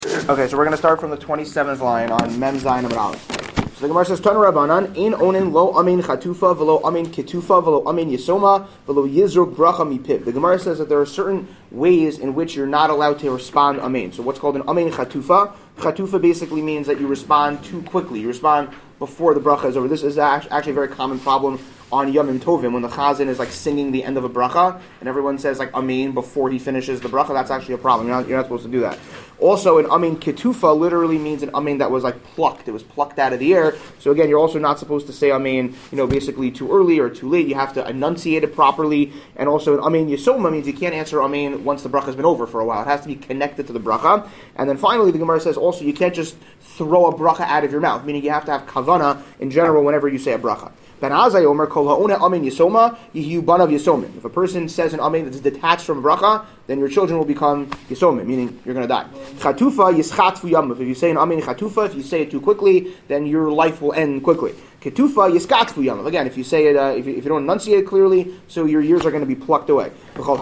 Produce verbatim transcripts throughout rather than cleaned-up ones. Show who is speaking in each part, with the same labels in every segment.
Speaker 1: Okay, so we're going to start from the twenty-seventh line on Mem Zayin Amud Aleph. So the Gemara says, Tanu Rabbanan, Ein onin lo amin chatufa, velo amin ketufa, velo amin yisoma, velo yizruk bracha mipiv. The Gemara says that there are certain ways in which you're not allowed to respond amin. So what's called an amin chatufa? Chatufa basically means that you respond too quickly. You respond before the bracha is over. This is actually a very common problem on Yom Tovim, when the Chazan is like singing the end of a bracha, and everyone says like Amin before he finishes the bracha. That's actually a problem. You're not, you're not supposed to do that. Also, an Amin Ketufa literally means an Amin that was like plucked. It was plucked out of the air. So again, you're also not supposed to say Amin, you know, basically too early or too late. You have to enunciate it properly. And also an Amin Yisoma means you can't answer Amin once the bracha has been over for a while. It has to be connected to the bracha. And then finally, the Gemara says also you can't just throw a bracha out of your mouth, meaning you have to have kavana in general whenever you say a bracha. Ben Azai Omer Kol Ha'ona Amin Yisoma Yihiu Banav Yisomim. If a person says an Amin that's detached from bracha, then your children will become Yisomim, meaning you're going to die. Chatufa Yischatfu Yamav. If you say an Amin Chatufa, if you say it too quickly, then your life will end quickly. Ketufa Yiskatfu Yamav. Again, if you say it, uh, if, you, if you don't enunciate it clearly, so your years are going to be plucked away. But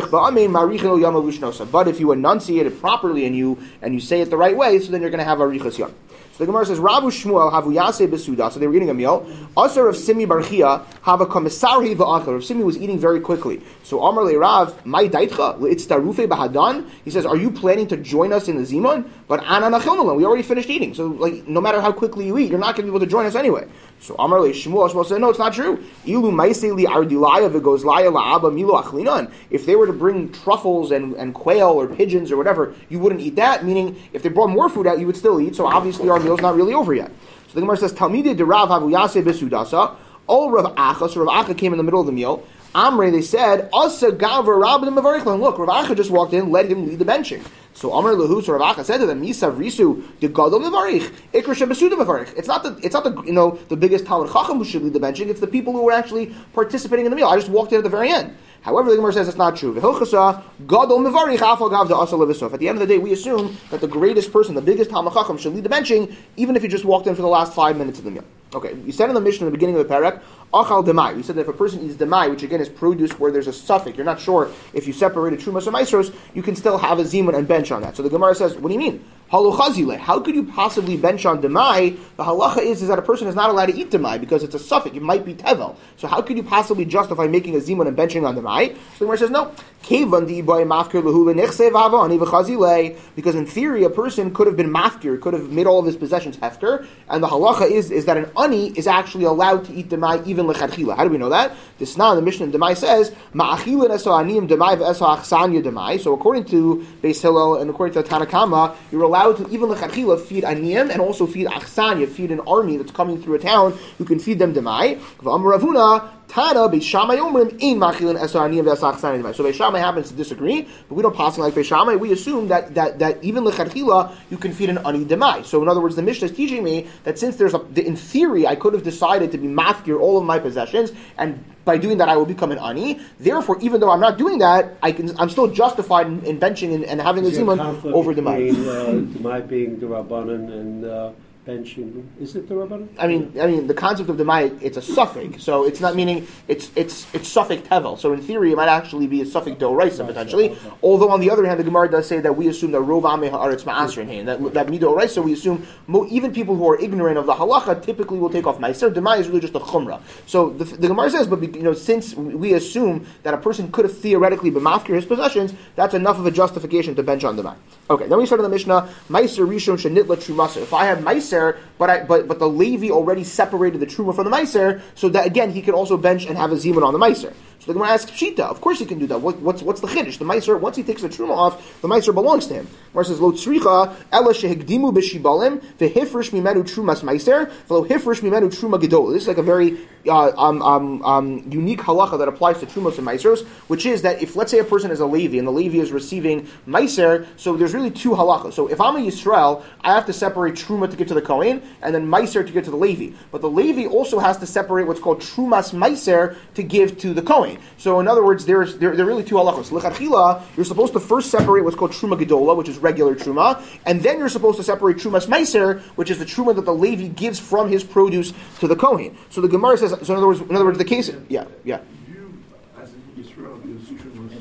Speaker 1: if you enunciate it properly and you and you say it the right way, so then you're going to have a Arichas Yom. So the Gemara says, Rabu Shmuel havu yaseh besuda. So they were eating a meal. Asar of Simi Barchia have a commissari va'achar. Rav Simi was eating very quickly. So Amar le Rav, my daitcha le'itztarufe bahadan. He says, are you planning to join us in the zimun? But ana nachilnalan. We already finished eating. So like, no matter how quickly you eat, you're not going to be able to join us anyway. So Amar le Shmuel, Shmuel said, no, it's not true. Ilu maisei li ardilaya v'gozlaya la'aba milo achlinan. If they were to bring truffles and, and quail or pigeons or whatever, you wouldn't eat that. Meaning, if they brought more food out, you would still eat. So obviously, our meal's not really over yet. So the Gemara says, Talmidei de Rav havu yaseh besudasa. All Rav Acha, so Rav Acha came in the middle of the meal. Amrei, they said, Asa gaver Rabbanim Mavarich. Look, Rav Acha just walked in, let him lead the benching. So Amr Lahu, so Rav Acha said to them, Misav Risu, de Gadol Mavarich, Ikra Shebesuda Mavarich. It's not the, it's not the, you know, the biggest Talmud Chacham who should lead the benching. It's the people who were actually participating in the meal. I just walked in at the very end. However, the Gemara says it's not true. At the end of the day, we assume that the greatest person, the biggest Talmud Chacham, should lead the benching, even if he just walked in for the last five minutes of the meal. Okay, we said in the Mishnah in the beginning of the parak, achal demai. We said that if a person eats demai, which again is produce where there's a suffix, you're not sure if you separated trumas or maasros, you can still have a zimun and bench on that. So the Gemara says, what do you mean? Halochazile. How could you possibly bench on demai? The halacha is, is that a person is not allowed to eat demai because it's a suffix. It might be tevel. So how could you possibly justify making a zimun and benching on demai? So the Gemara says, no. Because in theory, a person could have been mafkir, could have made all of his possessions hefker, and the halacha is, is that an ani is actually allowed to eat demai even lechatchila. How do we know that? This now the Mishnah in demai says, ma'achila neso aniyim demai ve'eso achsanya demai. So according to Beis Hillel and according to Tanakama, you're allowed to even lechatchila feed aniyim and also feed achsanya, feed an army that's coming through a town who can feed them demai. V'amravuna Tana Beis Shammai Omrim in Machilin Esar Aniyim V'Esach Sanei. So Beis Shammai happens to disagree, but we don't pass like Beis Shammai. We assume that that that even lechatchila you can feed an ani demai. So in other words, the Mishnah is teaching me that since there's a, in theory, I could have decided to be mafkir all of my possessions, and by doing that I will become an ani. Therefore, even though I'm not doing that, I can I'm still justified in, in benching and, and having
Speaker 2: is
Speaker 1: a zimun over demai.
Speaker 2: Uh, demai being the rabbanon and. Uh, Benching. Is it the Rabbanan?
Speaker 1: I mean, I mean, the concept of demai, it's a suffix, so it's not meaning it's it's it's suffix tevel. So in theory, it might actually be a suffix doraisa potentially. Okay. Although on the other hand, the Gemara does say that we assume that rov amei haaretz ma'asrin hein, that that midoraisa we assume mo, even people who are ignorant of the halacha typically will take off meiser. Demai is really just a chumrah. So the, the Gemara says, but you know, since we assume that a person could have theoretically been mafkir his possessions, that's enough of a justification to bench on demai. Okay, then we start on the Mishnah. Meiser rishon shenitla trumasa. If I have meiser. But I, but but the Levi already separated the truma from the meiser, so that again he could also bench and have a zimun on the meiser. So the Gemara asks Pshita, of course he can do that. What, what's what's the chiddush? The meiser, once he takes the truma off, the meiser belongs to him. Gemara says lo tzricha ela shehigdimu b'shibalim vehifresh mimenu trumas meiser v'lo hifresh mimenu truma gedol. This is like a very uh, um, um, um, unique halacha that applies to trumas and meisers, which is that if let's say a person is a Levi and the Levi is receiving meiser, so there's really two halachas. So if I'm a Yisrael, I have to separate truma to give to the Kohen, and then meiser to give to the Levi. But the Levi also has to separate what's called trumas meiser to give to the Kohen. So in other words, there's there, there are really two halachos. Lechatchila, you're supposed to first separate what's called truma gedola, which is regular truma, and then you're supposed to separate trumas meiser, which is the truma that the Levi gives from his produce to the Kohen. So the Gemara says, so in other words, in other words, the case, yeah, yeah.
Speaker 3: You, as in Yisrael, use trumas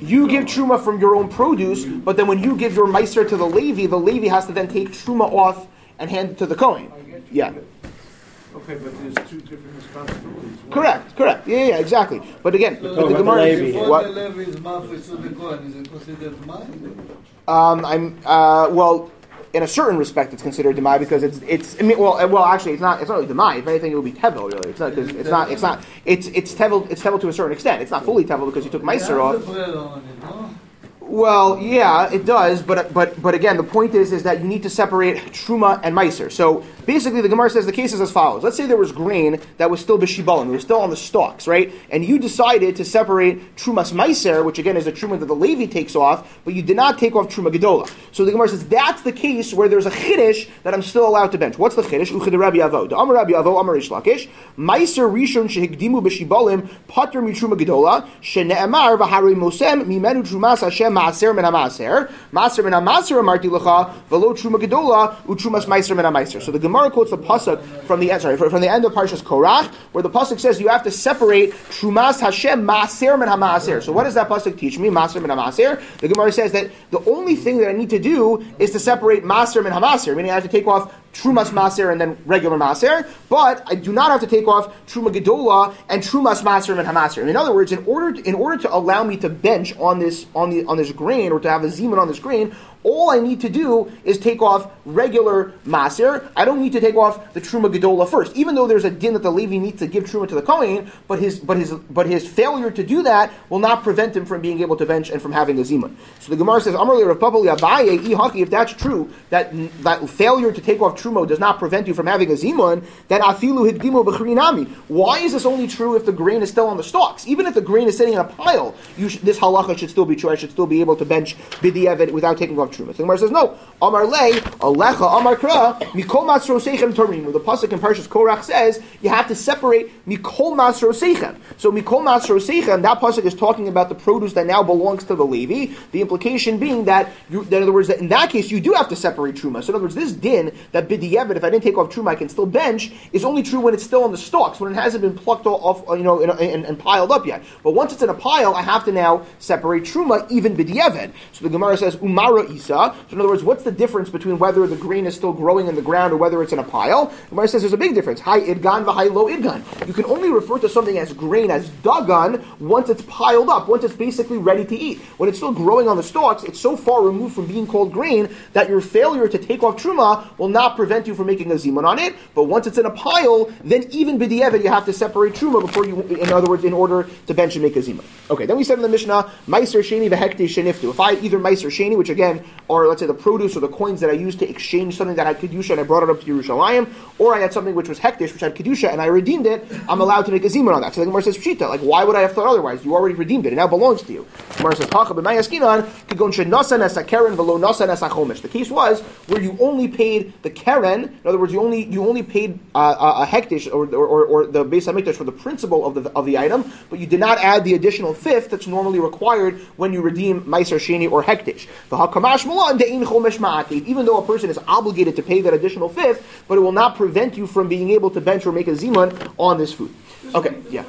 Speaker 1: you give truma from your own produce, but then when you give your meiser to the Levi, the Levi has to then take truma off and hand it to the Kohen. Yeah.
Speaker 3: Okay, but there's two different responsibilities. One,
Speaker 1: Correct, correct. Yeah, yeah, exactly. But again,
Speaker 2: So
Speaker 1: but the
Speaker 2: about
Speaker 1: Gemara.
Speaker 2: the Levi.
Speaker 4: Before
Speaker 1: What?
Speaker 4: the Levi is mafresh to the Kohen, is it considered mine?
Speaker 1: Um, I'm uh, well. In a certain respect, it's considered demai because it's it's. I mean, well, uh, well, actually, it's not. It's not really demai. If anything, it would be tevel. Really, it's not because it's not. It's not. It's it's tevel. It's tevel to a certain extent. It's not fully tevel because you took meiser
Speaker 4: It
Speaker 1: off.
Speaker 4: has the bread on it, no?
Speaker 1: Well, yeah, it does, but but but again, the point is is that you need to separate truma and meiser. So basically, the Gemara says the case is as follows. Let's say there was grain that was still b'shibalim, it was still on the stalks, right? And you decided to separate trumas meiser, which again is a truma that the Levi takes off, but you did not take off truma gedola. So the Gemara says that's the case where there's a chiddush that I'm still allowed to bench. What's the chiddush? Uchid Rabbi Avo. The Amar Rabbi Avo, Amar Rish Lakish. Meiser rishon shehigdimu b'shibalim pater mitruma gedola shene'emar v'harei mosem mimenu trumas Hashem maaser min hamaaser maaser min hamaaser amarti lecha v'lo truma gedola utrumas meiser min hamaiser. So the Gemara quotes the pasuk from the sorry from the end of Parshas Korach, where the pasuk says you have to separate trumas Hashem maaser min hamaaser. So what does that pasuk teach me? Maaser min hamaaser. The Gemara says that the only thing that I need to do is to separate maaser min hamaaser, meaning I have to take off trumas maaser and then regular maaser, but I do not have to take off truma gedola and trumas maaser and hamaaser. In other words, in order to, in order to allow me to bench on this on the on this grain or to have a zeman on this grain, all I need to do is take off regular maaser. I don't need to take off the truma gedola first, even though there's a din that the Levi needs to give truma to the Kohen. But his but his but his failure to do that will not prevent him from being able to bench and from having a zeman. So the Gemara says, "Amar Rav Papa Abaye ihaki." If that's true, that that failure to take off truma does not prevent you from having a zimun, then afilu hidgimu b'chrinami. Why is this only true if the grain is still on the stalks? Even if the grain is sitting in a pile, you sh- this halacha should still be true. I should still be able to bench b'di'evet without taking off truma. So the Gemara says, no. Amar lei alecha amar kra mikol masrosechem torimu. The pasuk in Parshas Korach says you have to separate mikol masrosechem. So mikol masrosechem, that pasuk is talking about the produce that now belongs to the Levi. The implication being that, you, that in other words, that in that case you do have to separate truma. So in other words, this din that b'di'evet, if I didn't take off truma, I can still bench, is only true when it's still on the stalks, when it hasn't been plucked off, you know, and, and, and piled up yet. But once it's in a pile, I have to now separate truma, even b'di'evet. So the Gemara says umara isa. So in other words, what's the difference between whether the grain is still growing in the ground or whether it's in a pile? The Gemara says there's a big difference. Hi idgan v'hai lo idgan. You can only refer to something as grain, as dagan, once it's piled up, once it's basically ready to eat. When it's still growing on the stalks, it's so far removed from being called grain that your failure to take off truma will not prevent you from making a zimun on it. But once it's in a pile, then even b'di'evet you have to separate truma before you, in other words, in order to bench and make a zimun. Okay, then we said in the Mishnah, meiser sheni v'hektish sheniftu. If I had either meiser sheni, which again are, let's say, the produce or the coins that I used to exchange something that had kedusha and I brought it up to Yerushalayim, or I had something which was hektish, which had kedusha, and I redeemed it, I'm allowed to make a zimun on that. So the Gemara says, pshita, like, why would I have thought otherwise? You already redeemed it, it now belongs to you. The Gemara says, hacha b'may askinan, kigon shenasan es hakeren v'lo nasan es hachomesh. The case was where you only paid the keren, in other words, you only you only paid uh, a hektish or, or, or the Beis HaMikdash for the principle of the of the item, but you did not add the additional fifth that's normally required when you redeem meiser sheni or hektish. The hakamash mulan de'in chomesh ma'ativ. Even though a person is obligated to pay that additional fifth, but it will not prevent you from being able to bench or make a zimun on this food. Okay, yeah.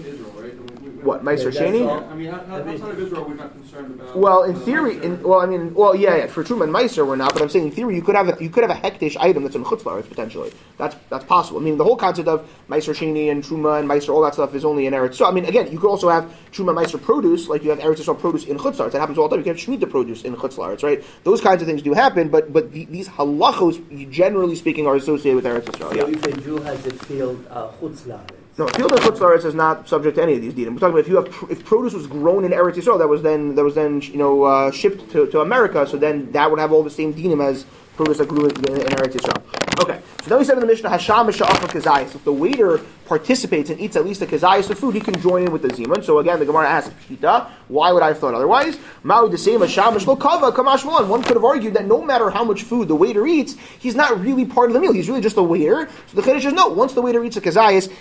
Speaker 1: What, Meiser Sheni?
Speaker 3: I mean, outside of Israel, we're not concerned about.
Speaker 1: Well, in theory, in, well, I mean, well, yeah, yeah. For Truma and Meiser, we're not. But I'm saying, in theory, you could have a, you could have a hektish item that's in Chutz La'aretz potentially. That's that's possible. I mean, the whole concept of Meiser Sheni and Truma and Meiser, all that stuff is only in Eretz. So, I mean, again, you could also have Truma Meiser produce, like you have Eretz Yisrael produce in Chutz La'aretz. That happens all the time. You can have Shemitah produce in Chutz La'aretz, right? Those kinds of things do happen, but but the, these halachos, generally speaking, are associated with Eretz Yisrael. Yeah.
Speaker 5: So if a Jew has a field uh, Chutz La'aretz.
Speaker 1: No, field in Chutz La'aretz is not subject to any of these dinim. We're talking about if you have if produce was grown in Eretz Yisrael, that was then that was then you know uh, shipped to, to America, so then that would have all the same dinim as produce that grew in, in Eretz Yisrael. Okay, so then we said in the Mishnah, Hasham Misha'afa Kazayis. If the waiter participates and eats at least a Kazayis of food, he can join in with the Zimun. So again, the Gemara asks, Pshita, why would I have thought otherwise? Maui the same Hasham Mishlo Kava Kamash Malan. One could have argued that no matter how much food the waiter eats, he's not really part of the meal. He's really just a waiter. So the Chiddush says, no, once the waiter eats a Kazayis, he's now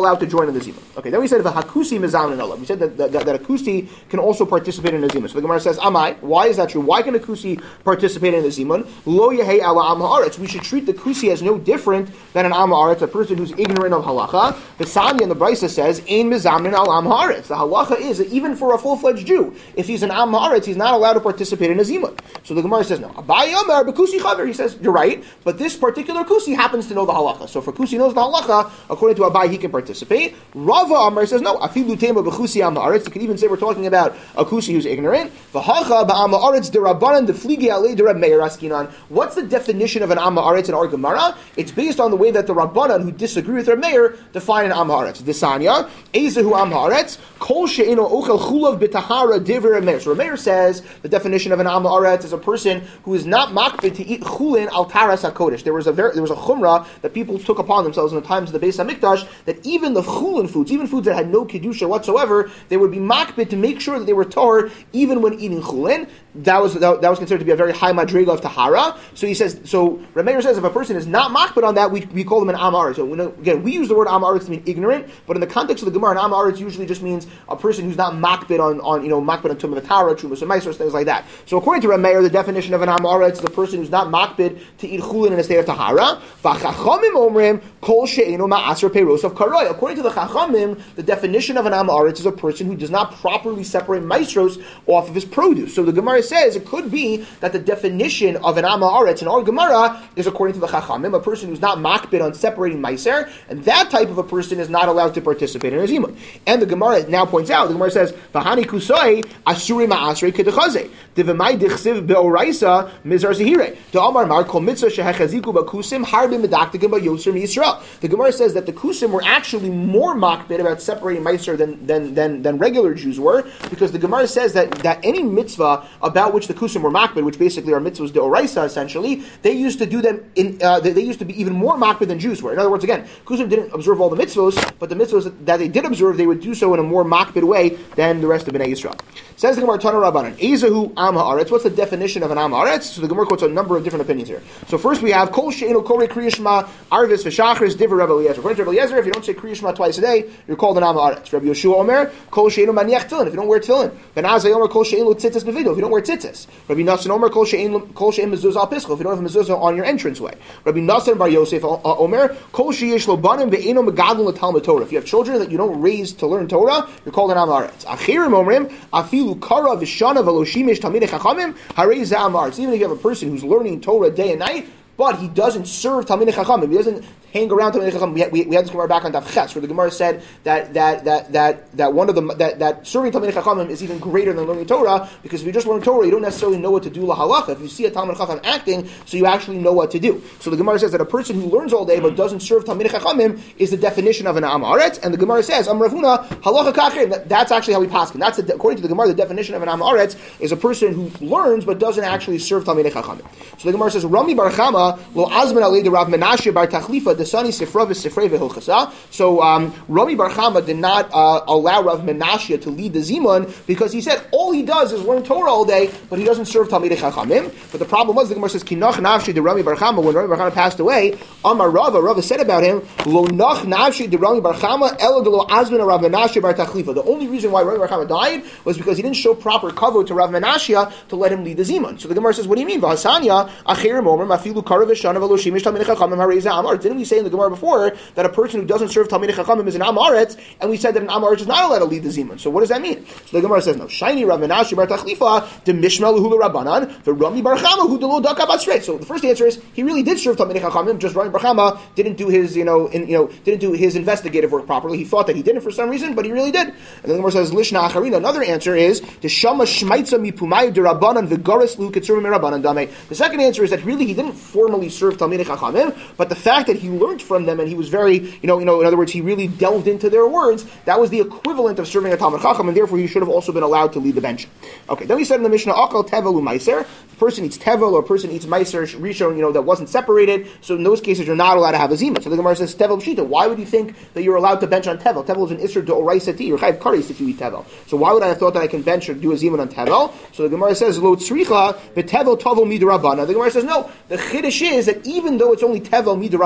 Speaker 1: allowed to join in the zimun. Okay, then we said the hakusi mizamin olav. We said that, that, that, that a kusi can also participate in the zimun. So the Gemara says, Amai, why is that true? Why can a kusi participate in the zimun? Lo yehei ala am haaretz. We should treat the kusi as no different than an am haaretz, a person who's ignorant of halacha. The Sanya and the Brisa says, ein mizamin al am haaretz. The halacha is that even for a full-fledged Jew, if he's an am haaretz, he's not allowed to participate in a zimun. So the Gemara says, no. Abai Amar b'kusi chaver. He says, you're right, but this particular kusi happens to know the halacha. So for kusi knows the halacha, according to Abai, he can participate. Rava Amar says, no. Afilu tema b'kusi am haaretz. You could even say we're talking about a kusi who's ignorant. V'hacha ba'am haaretz derabanan defligi alei derab meir askinan. What's the definition of an am haaretz in our Gemara? It's based on the way that the Rabbanan who disagree with Reb Meir define an am haaretz. Desanya ezehu am haaretz kol she'eno ochel chulav b'tahara divrei Reb Meir. So Reb Meir says the definition of an am haaretz is a person who is not makbid to eat chulin al taras hakodesh. There was a very, there was a chumrah that people took upon themselves in the times of the Beis Hamikdash that even the chulin foods, even foods that had no kedusha whatsoever, they would be makbid to make sure that they were tahor even when eating chulin. That was that, that was considered to be a very high madriga of tahara. So he says. So Reb Meir says if a person is not makbid on that, we, we call them an am haaretz. So we know, again, we use the word am haaretz to mean ignorant, but in the context of the Gemara, an am haaretz usually just means a person who's not makbid on, on you know makbid on tumah tahara, trumas and ma'aser, things like that. So according to Reb Meir, the definition of an am haaretz is the person who's not makbid to eat chulin in a state of tahara. V'chachamim omrim kol she'enu ma'aser peiros of karoy. According to the chachamim, the definition of an am haaretz is a person who does not properly separate maestros off of his produce. So the Gemara says it could be that the definition of an am haaretz in our Gemara is according to the chachamim, a person who's not makbid on separating meiser, and that type of a person is not allowed to participate in a zimun. And the Gemara now points out, the Gemara says, "V'hani kusoi asuri ma'asrei kedechazeh devemai dichsiv beoraisa mizar zehire de'amar mar kol mitzvah shehechaziku b'kusim harbim medaktigim b'yoser miYisrael." The Gemara says that the kusim were actually more makbid about separating meiser than, than than than regular Jews were, because the Gemara says that that any mitzvah about which the kusim were makbid, which basically are mitzvahs deoraisa essentially, they used to do them in uh, they, they used to be even more makbid than Jews were. In other words, again, kusim didn't observe all the mitzvahs, but the mitzvahs that they did observe, they would do so in a more makbid way than the rest of Bnei Yisrael. Says the Gemara, Tana Rabbanan, Ezehu am haaretz. What's the definition of an am haaretz? So the Gemara quotes a number of different opinions here. So first we have Kol she'enu korei Kriya Shema Arvis v'Shachris Divrei Rebbe Eliezer. According to Rebbe Eliezer, if you don't say Kriya Shema twice a day, you're called an am haaretz. Rabbi Yeshua Omer, Kol she'enu maniach tefillin. If you don't wear tefillin, Ben Azai Omer, Kol she'enu tzitzis bevido. If you don't wear tzitzis, Rabbi Nassan Omer, Kol she'enu Kol she'en mezuzah al pischol. If you don't have a mezuzah on your entranceway, Rabbi Nassan Bar Yosef Omer, Kol she'yesh lo banim ve'eno megadol l'talmud Torah. If you have children that you don't raise to learn Torah, you're called an am haaretz. Achirim Omrim, afilu kara v'shana v'loshimish talmidei chachamim harei zeh am haaretz. Even if you have a person who's learning Torah day and night, but he doesn't serve talmidei chachamim, he doesn't hang around talmidei chachamim. We had, we, we had this Gemara back on Daf Ches, where the Gemara said that that that that that one of the that, that serving talmidei chachamim is even greater than learning Torah, because if you just learn Torah, you don't necessarily know what to do lahalacha. If you see a talmid chacham acting, so you actually know what to do. So the Gemara says that a person who learns all day but doesn't serve talmidei chachamim is the definition of an am haaretz, and the Gemara says am Ravuna halacha kachrim. That, that's actually how we paskin. That's the, according to the Gemara, the definition of an am haaretz is a person who learns but doesn't actually serve talmidei chachamim. So the Gemara says Rami bar Chama lo azman alei de Rav Menashe bar Tachlifa desani sifra v'sifrei v'hilchasa. So um, Rami bar Chama did not uh, allow Rav Menashe to lead the zimun, because he said all he does is learn Torah all day, but he doesn't serve talmidei chachamim. But the problem was, the Gemara says kinach nafshi de Rami bar Chama. When Rami bar Chama passed away, Amar Rava, Rava said about him, lo nach nafshi de Rami bar Chama elo de lo azman Rav Menashe bar Tachlifa. The only reason why Rami bar Chama died was because he didn't show proper kavod to Rav Menashe to let him lead the zimun. So the Gemara says, what do you mean? V'hasanya achirim omer mafilu karav v'shana v'loshimish talmidei chachamim harei zeh am haaretz. Didn't we say in the Gemara before that a person who doesn't serve talmidei chachamim is an am haaretz, and we said that an am haaretz is not allowed to lead the zimun? So what does that mean? So the Gemara says, no. Shiny Rav Menashe bar Tachlifa de mishma luhu Rabbanan the Rami bar Chama who de lo daka batzrei. So the first answer is he really did serve talmidei chachamim. Just Rami bar Chama didn't do his you know in, you know didn't do his investigative work properly. He thought that he didn't for some reason, but he really did. And then the Gemara says lishna acharina. Another answer is to shama shmaitza mipumayu de Rabbanan v'goris lu kitzurim Rabbanan dame. The second answer is that really he didn't formally serve talmidei chachamim, but the fact that he learned from them and he was very you know you know in other words he really delved into their words, that was the equivalent of serving a talmid chacham, and therefore he should have also been allowed to lead the bench. Okay, then we said in the Mishnah, akal tevel u'maiser. The person eats tevel or a person eats meiser rishon, you know, that wasn't separated. So in those cases, you're not allowed to have a zima. So the Gemara says tevel pshita. Why would you think that you're allowed to bench on tevel? Tevel is an isser deoraisa ti. You're chayav kares if you eat tevel. So why would I have thought that I can bench or do a zima on tevel? So the Gemara says lo tzricha betevel tovel midrabana. The Gemara says no. The chiddush is that even though it's only tevel midrabana, even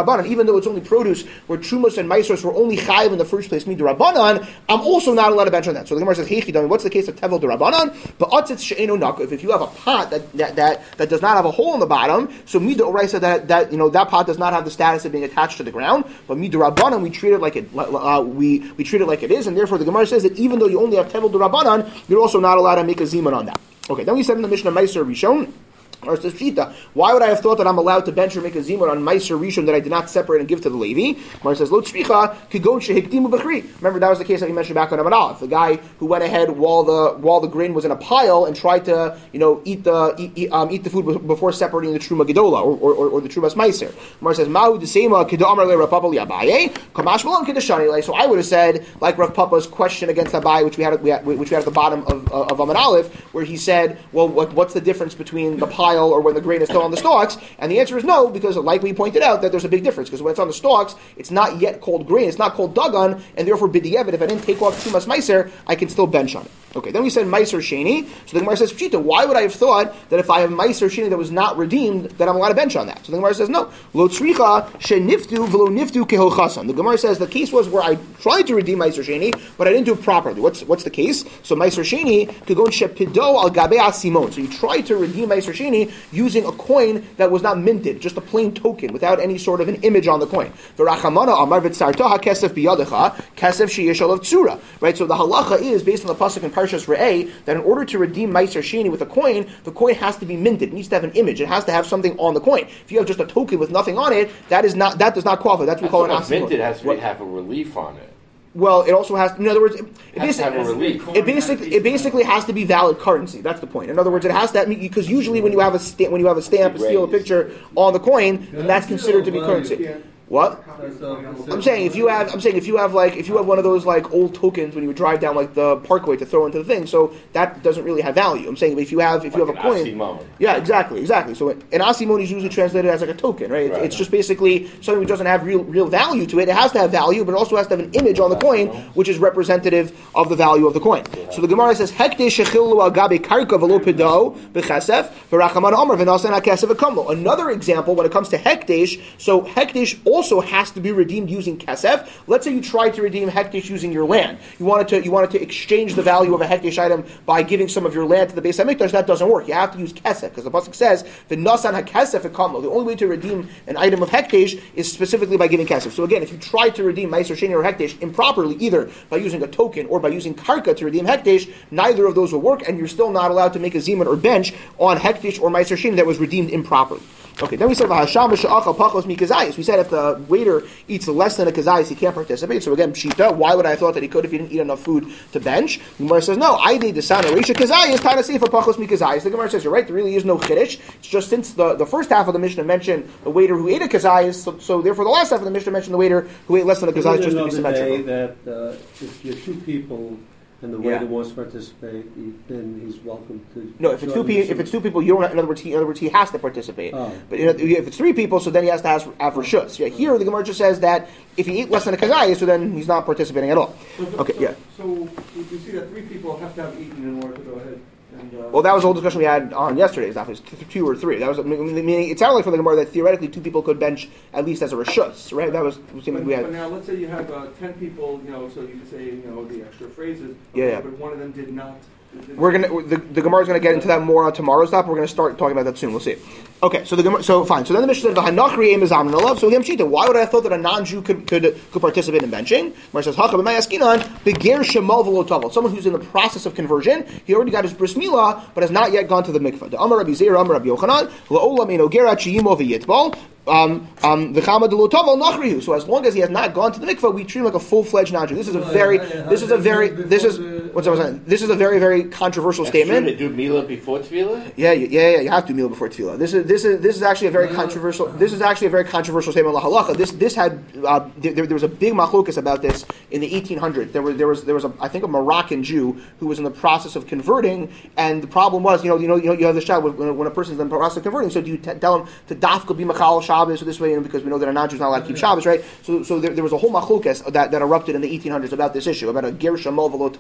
Speaker 1: even though it's only produce where trumas and maisros were only chayiv in the first place, midrabanan, I'm also not allowed to bench on that. So the Gemara says, hey, Chidami, what's the case of tevel derabanan? But atzitz she'enu nakuf. If you have a pot that, that that that does not have a hole in the bottom, so midoraisa that that you know that pot does not have the status of being attached to the ground, but midrabanan we treat it like it uh, we we treat it like it is, and therefore the Gemara says that even though you only have tevel derabanan, you're also not allowed to make a zimun on that. Okay, then we said in the Mishnah Meiser Rishon. Or says Shita, why would I have thought that I'm allowed to bench or make a zimun on Meiser Rishon that I did not separate and give to the Levi? Mar says Lo tzricha kigon shehikdimu b'chri. Remember that was the case that we mentioned back on Amud Aleph. The guy who went ahead while the while the grain was in a pile and tried to you know eat the eat, eat, um, eat the food before separating the truma gedola or, or, or, or the trumas Meiser. Mar says Mahu desema kida amar le Rav Papa liabaye kamash malon kidashani. So I would have said like Rav Papa's question against Abaye, which we had, we had which we had at the bottom of uh, of Amud Aleph, where he said, well, what, what's the difference between the pile or when the grain is still on the stalks? And the answer is no, because like we pointed out that there's a big difference, because when it's on the stalks, it's not yet called grain, it's not called dagan, and therefore b'di'evet, if I didn't take off trumas meiser, I can still bench on it. Okay, then we said meiser sheni. So the Gemara says, Pshita, why would I have thought that if I have meiser sheni that was not redeemed, that I'm allowed to bench on that? So the Gemara says, no. Lo tzricha sheniftu v'lo niftu kehol chasan. The Gemara says the case was where I tried to redeem meiser sheni, but I didn't do it properly. What's what's the case? So meiser sheni kagon shepido al gabe asimon. So you tried to redeem meiser sheni using a coin that was not minted, just a plain token without any sort of an image on the coin. V'rachamana amar v'tzartoha kesef biyadecha kesef sheyesh alav tzura. Right. So the halacha is based on the pasuk in Parshas Re'eh that in order to redeem meiser sheni with a coin, the coin has to be minted. It needs to have an image. It has to have something on the coin. If you have just a token with nothing on it, that is not that does not qualify. That's what we call an asimon.
Speaker 6: Minted has to have a relief on it.
Speaker 1: Well, it also has. In other words, it, it,
Speaker 6: has
Speaker 1: basically,
Speaker 6: to have a relief.
Speaker 1: it basically it basically has to be valid currency. That's the point. In other words, it has to because usually when you have a sta- when you have a stamp, a seal, a picture on the coin, then that's considered to be currency. What? I'm saying if you have, I'm saying if you have like if you have one of those like old tokens when you would drive down like the parkway to throw into the thing, so that doesn't really have value. I'm saying if you have if you
Speaker 6: like
Speaker 1: have a coin,
Speaker 6: asimon.
Speaker 1: Yeah, exactly, exactly. So an asimon is usually translated as like a token, right?
Speaker 6: right?
Speaker 1: It's just basically something that doesn't have real real value to it. It has to have value, but it also has to have an image on the coin, which is representative of the value of the coin. So the Gemara says, "Hekde shechilu al gabi karka v'lo pedo b'chasef v'rachaman omer v'nasan hakesef v'kamlo." Another example when it comes to hekdesh. So hekdesh also has to be redeemed using kesef. Let's say you tried to redeem hekdesh using your land. You wanted to you wanted to exchange the value of a hekdesh item by giving some of your land to the Beis Hamikdash. That doesn't work. You have to use kesef because the pasuk says v'nasan hakesef v'kamlo. The only way to redeem an item of hekdesh is specifically by giving kesef. So again, if you try to redeem meiser sheni or hekdesh improperly, either by using a token or by using karka to redeem hekdesh, neither of those will work, and you're still not allowed to make a zimun or bench on hekdesh or meiser sheni that was redeemed improperly. Okay, then we said v'hasham v'sha'achal pachos mikazayis. We said if the waiter eats less than a kazayis, he can't participate. So again, pshita, why would I have thought that he could if he didn't eat enough food to bench? The Gemara says no. I did the sound reisha kazayis tana sefer pachos mikazayis. The Gemara says you're right. There really is no chiddush. It's just since the, the first half of the Mishnah mentioned the waiter who ate a kazayis, so, so therefore the last half of the Mishnah mentioned the waiter who ate less than a kazayis just to be symmetrical.
Speaker 2: That uh, if you're two people and the waiter
Speaker 1: Yeah.
Speaker 2: wants to participate, he, then he's welcome to.
Speaker 1: No, if it's two people, if it's two people, you don't. In other words, he, in other words, he has to participate.
Speaker 2: Oh.
Speaker 1: But you know, if it's three people, so then he has to ask for, ask for shus. Yeah, here the Gemara just says that if he ate less than a kazayis, so then he's not participating at all.
Speaker 3: So,
Speaker 1: Okay,
Speaker 3: so,
Speaker 1: yeah.
Speaker 3: So we can see that three people have to have eaten in order to go ahead. And, uh,
Speaker 1: Well, that was the whole discussion we had on yesterday's daf. It's two or three. That was meaning. It sounded like from the Gemara that theoretically two people could bench at least as a rishus, right? That was the same
Speaker 3: but,
Speaker 1: we had.
Speaker 3: but now let's say you have uh, ten people, you know, so you can say, you know, the extra phrases.
Speaker 1: Yeah,
Speaker 3: okay,
Speaker 1: yeah.
Speaker 3: But one of them did not. did
Speaker 1: We're gonna the, the Gemara is gonna get into that more on tomorrow's daf. We're gonna start talking about that soon. We'll see. Okay, so the Gemara, so fine. So then the Mishnah said v'hanachri aim izam nalav. So again, Shita, why would I have thought that a non-Jew could could, could participate in benching? Gemara says hacha b'mayaskinan beger shemal v'lo tavel. Someone who's in the process of conversion, he already got his bris milah, but has not yet gone to the mikvah. The Amar Rabbi Zera, Amar Rabbi Yochanan, la'olam eno gerat sheyimo v'yitbal. Um, um, the chama de lotavel nachrihu. So as long as he has not gone to the mikvah, we treat him like a full-fledged non-Jew. This is a very, this is a very, this is what's I saying. This is a very, very controversial
Speaker 6: That's
Speaker 1: statement.
Speaker 6: True to do milah before tefillah?
Speaker 1: Yeah, yeah, yeah. You have to meal before tefillah. This is this is this is actually a very controversial. This is actually a very controversial statement. La halacha. This this had uh, there, there was a big machlokas about this in the eighteen hundreds. There was there was there was a I think a Moroccan Jew who was in the process of converting, and the problem was you know you know you know you have the shot when, when a person's in the process of converting. So do you t- tell him to dafka be machal Shabbos or this way? You know, because we know that a non-Jew is not allowed to keep Shabbos, right? So so there, there was a whole machlokas that, that erupted in the eighteen hundreds about this issue about a ger shamal v'lo taval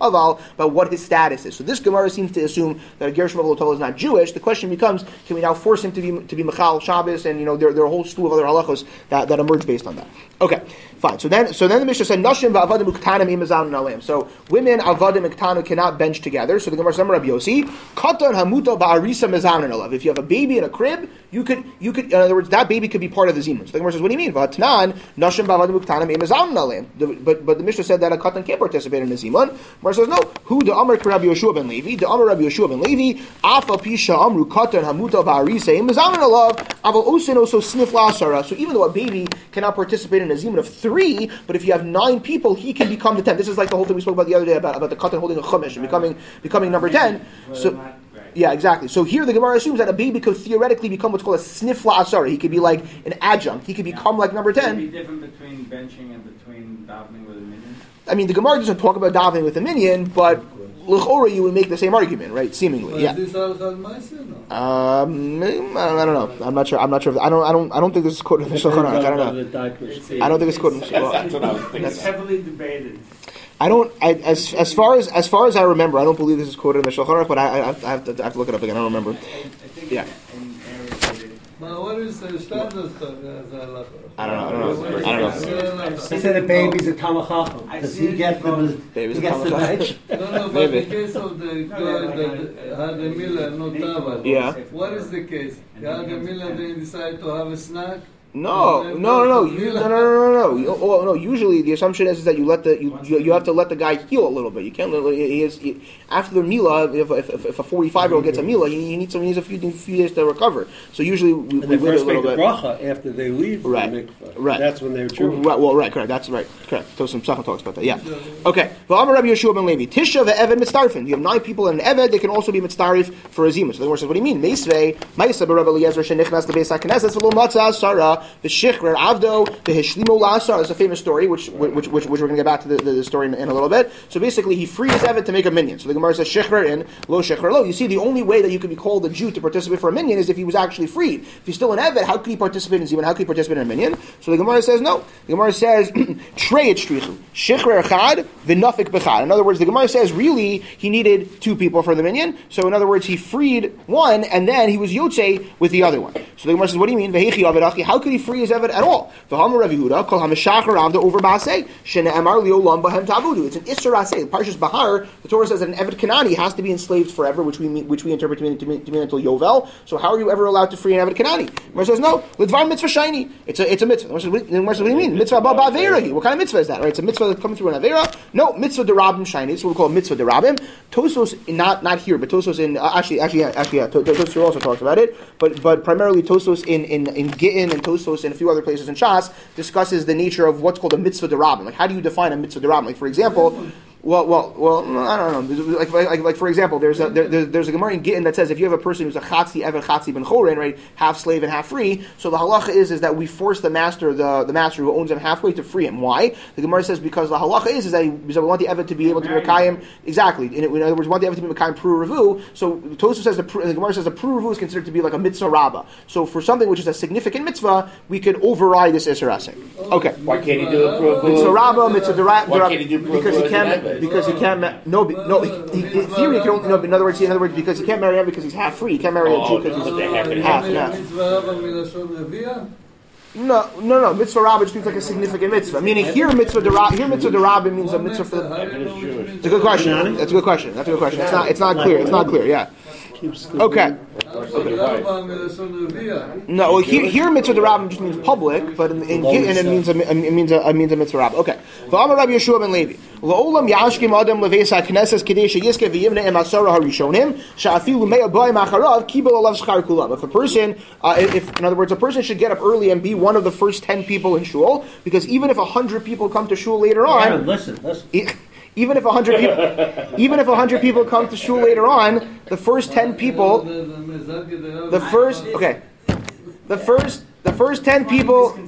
Speaker 1: about what his status is. So this Gemara seems to assume that a Ger Shmuel Lo Tov is not Jewish. The question becomes, can we now force him to be to be Mechal Shabbos? And you know, there, there are a whole slew of other halachos that, that emerge based on that. Okay, fine. So then, so then the Mishnah said, Nashim va'avadim uktanim imazan nalim. So women avadim and ktanu cannot bench together. So the Gemara says, Rabbi Yossi, katan hamuta ba'arisa mezan alav. If you have a baby in a crib, you could, you could, in other words, that baby could be part of the zimun. So the Gemara says, what do you mean? Va'atnan nashim va'avadim uktanim imazan nalim. But but the Mishnah said that a katan can't participate in the zimun. The Gemara says, no. Who the Amar Rabbi Yeshua ben Levi? The Amar Rabbi Yeshua ben Levi. Afa pisha amru katan hamuta ba'arisa imazan alav. Aval osin also snif la'asara. So even though a baby cannot participate in a zimun of three, but if you have nine people, he can become the tenth. This is like the whole thing we spoke about the other day about, about the katan holding a chumash and becoming becoming number ten. So, yeah, exactly. So here the Gemara assumes that a baby could theoretically become what's called a snif la'asara. He could be like an adjunct. He could become like number ten.
Speaker 7: Would it be different between benching and between davening with a minion?
Speaker 1: I mean, the Gemara doesn't talk about davening with a minion, but l'chora you would make the same argument, right? Seemingly, yeah.
Speaker 4: Is this Alchal Ma'aseh, no?
Speaker 1: Um, I don't know. I'm not sure. I'm not sure. If, I don't. I don't. I don't think this is quoted in the Shulchan Aruch. I don't know. I don't think it's quoted. In the
Speaker 6: That's what I was thinking.
Speaker 7: It's heavily debated.
Speaker 1: I don't. I, as as far as as far as I remember, I don't believe this is quoted in the Shulchan Aruch, but I, I, I have to I have to look it up again. I don't remember.
Speaker 7: I, I think
Speaker 1: Yeah.
Speaker 7: in Arabic,
Speaker 4: But what is the standard stuff as a
Speaker 1: I don't know. I don't know. I don't know.
Speaker 2: They said the baby's a Tamachacham.
Speaker 7: I
Speaker 2: Does
Speaker 7: see
Speaker 2: he
Speaker 7: it
Speaker 2: get
Speaker 7: from-
Speaker 2: the,
Speaker 1: Baby's
Speaker 2: he
Speaker 1: a
Speaker 2: gets the
Speaker 1: Tamachacham.
Speaker 2: bench?
Speaker 4: No, no, but
Speaker 1: Maybe.
Speaker 4: the case of the
Speaker 7: No,
Speaker 4: girl
Speaker 7: yeah,
Speaker 4: that had a miller, no tavel.
Speaker 1: Yeah.
Speaker 4: What is the case? He had a miller, they decide to have a snack.
Speaker 1: No, no, no, no, you, no, no, no, no, no. You, oh, no. Usually, the assumption is, is that you let the you, you you have to let the guy heal a little bit. You can't. let- He is he, after the mila. If if, if, if a forty-five year old gets a mila, he, he needs some. He needs a few, few days to recover. So usually we,
Speaker 2: And
Speaker 1: we
Speaker 2: they
Speaker 1: wait a
Speaker 2: first
Speaker 1: little
Speaker 2: make the
Speaker 1: bit.
Speaker 2: bracha after they leave
Speaker 1: Right.
Speaker 2: the mikvah.
Speaker 1: Right.
Speaker 2: That's when they're true.
Speaker 1: Right, well, right, correct. That's right, correct. Tosim Psachim talks about that. Yeah. Okay. V'amar Rabbi Yeshua ben Levi. Tisha ve'eved mitzdarfin. You have nine people in an eved. They can also be mitzdarif for a zimus. So the Gemara says, what do you mean? Meisvei ma'isa b'Rabbi Eliezer shenichnas lebeis haKnesses v'lo matzah asara v'shichrer avdo v'hishlimo la'asara. It's a famous story, which which which, which we're going to get back to the, the, the story in, in a little bit. So basically, he freed his eved to make a minion. So the Gemara says shichrer in lo shichrer lo. You see, the only way that you could be called a Jew to participate for a minion is if he was actually freed. If he's still an eved, how could he participate in zimun? How could he participate in a minion? So the Gemara says no. The Gemara says trey it shtrichu shichrer chad v'nafik bechad. In other words, the Gemara says really he needed two people for the minion. So in other words, he freed one and then he was yotze with the other one. So the Gemara says, what do you mean? Vehechi aved achi? How could he free his eved at all? V'hamar Rav Yehuda kol hameshachar avda over ba'aseh shene'emar liolam bahem ta'avudu. It's an isur aseh. Parshas Bahar, the Torah says that an eved Kanani has to be enslaved forever, which we mean, which we interpret to mean, to mean, to mean until Yovel. So how are you ever allowed to free an eved Kanani? The Gemara says no. Lidvar mitzvah shiny. It's a it's a mitzvah. The Gemara says, what, the Gemara says, what do you mean? Mitzvah ba ba'avera. What kind of mitzvah is that? Right? It's a mitzvah that's coming through an avera. No, mitzvah derabim shiny. It's what we call mitzvah derabim. Tosos, not not here, but Tosos in uh, actually actually yeah, actually yeah, Tosos also talks about it, but but primarily Tosos in in in Gittin and Tosos in a few other places in Shas discusses the nature of what's called a mitzvah derabim. Like how do you define a mitzvah derabim? Like for example. Well, well, well. I don't know. Like, like, like for example, there's a there, there's a Gemara in Gittin that says if you have a person who's a chatzi eved chatzi ben chorin, right, half slave and half free. So the halacha is is that we force the master, the, the master who owns him halfway, to free him. Why? The Gemara says because the halacha is is that, he, because we want the eved to be able to be mekayim exactly. In, in other words, we want the eved to be mekayim pru revu. So Tosafos says the, the Gemara says the pru revu is considered to be like a mitzvah rabbah. So for something which is a significant mitzvah, we could override this isur aseh. Okay.
Speaker 6: Why can't he do it for a
Speaker 1: Mitzvah rabbah, mitzvah derabim.
Speaker 6: Why can't he do
Speaker 1: because he
Speaker 6: pru
Speaker 1: can't
Speaker 6: revu?
Speaker 1: because he can't. No, be- no. He, he, in theory, he can only, no. In other words, in other words, because he can't marry him because he's half free. He can't marry a
Speaker 6: Oh,
Speaker 1: Jew because
Speaker 6: no,
Speaker 1: he's
Speaker 6: they have to
Speaker 1: half.
Speaker 6: have
Speaker 1: Yeah.
Speaker 4: Mitzvah Rabba milashon Revia?
Speaker 1: No, no, no. Mitzvah rabbah just means like a significant mitzvah. Meaning here, mitzvah derab, here mitzvah derabim means a mitzvah for. The, it's a good question. That's a good question. That's a good question. It's not. It's not clear. It's not clear. Yeah. Okay. No, well, here, here mitzvah derabim just means public, but in, in Gittin it means a, it means a, it means a mitzvah rabbah. Okay. V'amar Rabbi Yeshua ben Levi. La'olam yashkim adam leveis ha'knesses kadei sheyiske v'yimne em asara harishonim sha'afilu me'ah b'ayim acharav kibel alav schar kulam. If a person, uh, if in other words, a person should get up early and be one of the first ten people in shul, because even if a hundred people come to shul later on,
Speaker 2: Aaron, listen, listen.
Speaker 1: e- even if a hundred people, even if a hundred people come to shul later on, the first ten people. The first, okay, the first, the first ten people,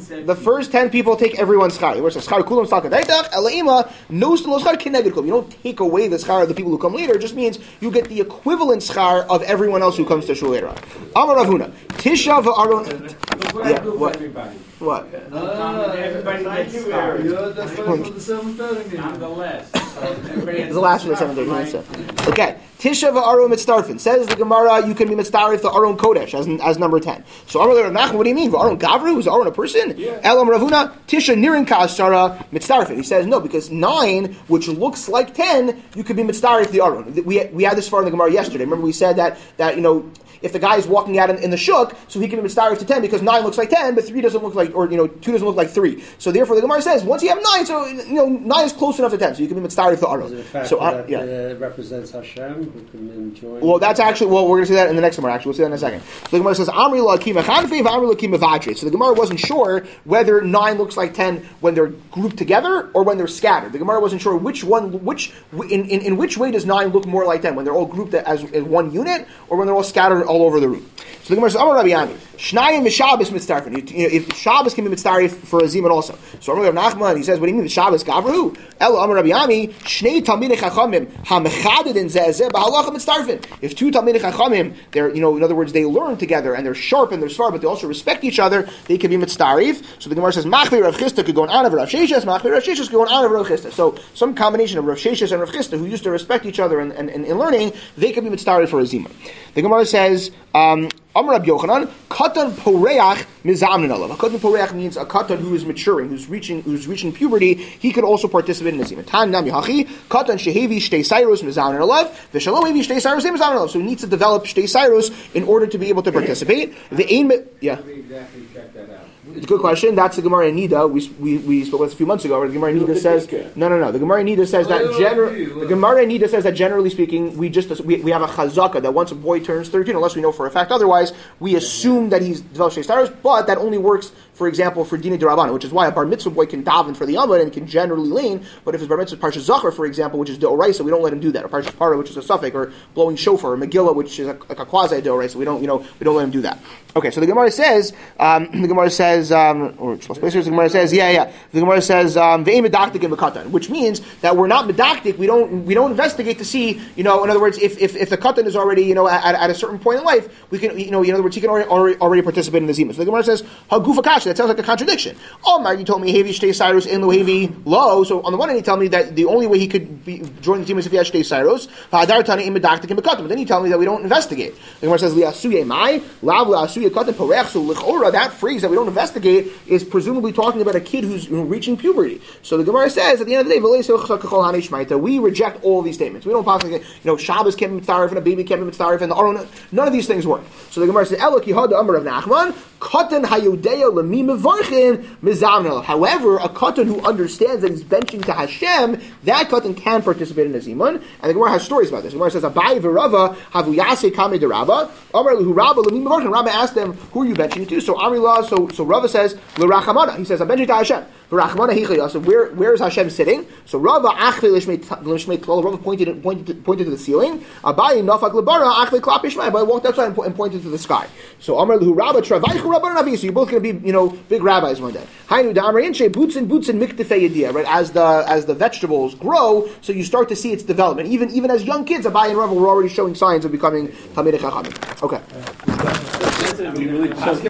Speaker 7: said
Speaker 1: the first ten people take everyone's schar. Where it says schar kulam stalka daitach elaima no no schar kineged kulam. You don't take away the schar of the people who come later. It just means you get the equivalent schar of everyone else who comes to shul later. Amar Rav Huna Tisha v'Aaron. Yeah, what?
Speaker 7: Everybody.
Speaker 1: What?
Speaker 4: No, no, no,
Speaker 7: Everybody
Speaker 4: thank
Speaker 7: gets
Speaker 4: you,
Speaker 7: scarred.
Speaker 4: You're the first for the seven thirty meeting.
Speaker 7: I'm the last. So everybody
Speaker 1: It's the last one, the
Speaker 7: gets
Speaker 1: seven
Speaker 7: scarred,
Speaker 1: thirty.
Speaker 7: right?
Speaker 1: Okay. Tisha v'Aaron mitzdarfin. Says the Gemara, you can be mitzdarif the Aaron Kodesh as, as number ten. So Amar Rav Nachman, what do you mean? Aaron Gavru? Is Aaron a person?
Speaker 3: Yeah.
Speaker 1: Elam Ravuna Tisha Nirin Ka'asara mitzdarfin. He says no, because nine, which looks like ten, you could be mitzdarif the Aaron. We we had this far in the Gemara yesterday. Remember we said that that you know. If the guy is walking out in, in the shuk, so he can be mitzdarif to ten because nine looks like ten, but three doesn't look like, or you know, two doesn't look like three. So therefore, the Gemara says once you have nine, so you know, nine is close enough to ten, so you can be mitzdarif the
Speaker 2: Is it a
Speaker 1: Aron.
Speaker 2: fact
Speaker 1: So uh,
Speaker 2: that
Speaker 1: yeah.
Speaker 2: uh, represents Hashem who can enjoy?
Speaker 1: Well, that's actually, well, we're going to see that in the next Gemara, actually. We'll see that in a second. So the Gemara says, Amri lo akima chanfei, Amri lo akima vajre. So the Gemara wasn't sure whether nine looks like ten when they're grouped together or when they're scattered. The Gemara wasn't sure which one, which, in, in, in which way does nine look more like ten, when they're all grouped as, as one unit or when they're all scattered all over the room. So the Gemara says, Amar Rabbi Ami, Shnayim v'Shabbos mitzdarfin. You know, if Shabbos can be mitzdarif for a Zimun also. So Amar Rav Nachman, he says, what do you mean, Shabbos gavru? Elo Amar Rabbi Ami, Shnei Talmidei Chachamim hamechaded in zeh b'halacha mitzdarfin. If two Talmidei Chachamim, they're, you know, in other words, they learn together and they're sharp and they're smart, but they also respect each other, they can be mitzdarif. So the Gemara says, Machli Rav Chisda could go on of Rav Sheshes, Machli Rav Sheshes could go on of Rav Chisda. So some combination of Rav Sheshes and Rav Chisda who used to respect each other and in, in, in learning, they can be mitzdarif for a Zimun. The Gemara says, um, Amar Rabbi Yochanan, Katan Poreach Mizamnin Alav. A Katan Poreach means a Katan who is maturing, who's reaching, who's reaching puberty. He could also participate in the Zimun. Tan Nam Yahachi, Katan Shehevi Shtei Cyrus Mizamnin Alav, V'Shalom Hevi Shtei Cyrus Mizamnin Alav. So he needs to develop Shtei Cyrus in order to be able to participate. The aim, yeah.
Speaker 7: How do we exactly check that out?
Speaker 1: It's a good question. That's the Gemara in Nida. We, we, we spoke about this a few months ago. Where the Gemara in Nida says no, no, no. The Gemara in Nida says that generally, the Gemara in Nida says that generally speaking, we just we, we have a chazaka that once a boy turns thirteen, unless we know for a fact otherwise, we assume that he's developed Shtei Cyrus. But that only works, for example, for Dina D'Rabbanan, which is why a bar mitzvah boy can daven for the Amud and can generally lean. But if his bar mitzvah is Parshas Zachar, for example, which is D'Oraisa, we don't let him do that. Or Parshas Parah, which is a suffix, or blowing shofar, or Megillah, which is a, like a quasi D'Oraisa, we don't, you know, we don't let him do that. Okay, so the Gemara says, um, the Gemara says, um, or the Gemara says, yeah, yeah. The Gemara says, um, ve'im medaktik in Katan, which means that we're not medaktik. We don't, we don't investigate to see, you know, in other words, if if, if the Katan is already, you know, at, at a certain point in life, we can, you know, in other words, he can already already, already participate in the Zima. So the Gemara says, hagufa kasha. That sounds like a contradiction. Omar, you told me hevi shtei cyrus in lo hevi lo. So on the one hand, you tell me that the only way he could be, join the Zima is if he has shtei cyrus. Ha'adar tani im medaktik in Katan. But then you tell me that we don't investigate. The Gemara says, li'asuye mai lav li'asuye Katan porech. So lichora, that phrase that we don't investigate is presumably talking about a kid who's you know, reaching puberty. So the Gemara says at the end of the day, we reject all these statements. We don't possibly, you know, Shabbos can't be mitzaref and a baby can't be mitzaref and the Aron. None of these things work. So the Gemara says, Elo ki hada amar of Nachman, katan hayodea lemi mevarchin mizamnel. However, a katan who understands that he's benching to Hashem, that katan can participate in the zimun. And the Gemara has stories about this. The Gemara says, Abai v'Rava havu yase kame de Rava. Amar lehu Rava lemi mevarchin. Rava asked them, who are you benching to? So Amri La, so so Rava says, l'rachamana. He says, I'm benching to Hashem. So where where is Hashem sitting? So Rava achli l'shmei klal. Rava pointed pointed pointed to the ceiling. Abai nafak lebara achli klap yishmai. Abai walked outside and, po- and pointed to the sky. So Amar lehu Rava travaichu Rabban Navi. So you're both going to be you know big rabbis one day. Hainu da'amar inche boots and boots and miktefei yediyah. Right as the as the vegetables grow, so you start to see its development. Even even as young kids, Abai and Rava were already showing signs of becoming Talmidei Chachamim. Okay.
Speaker 6: We really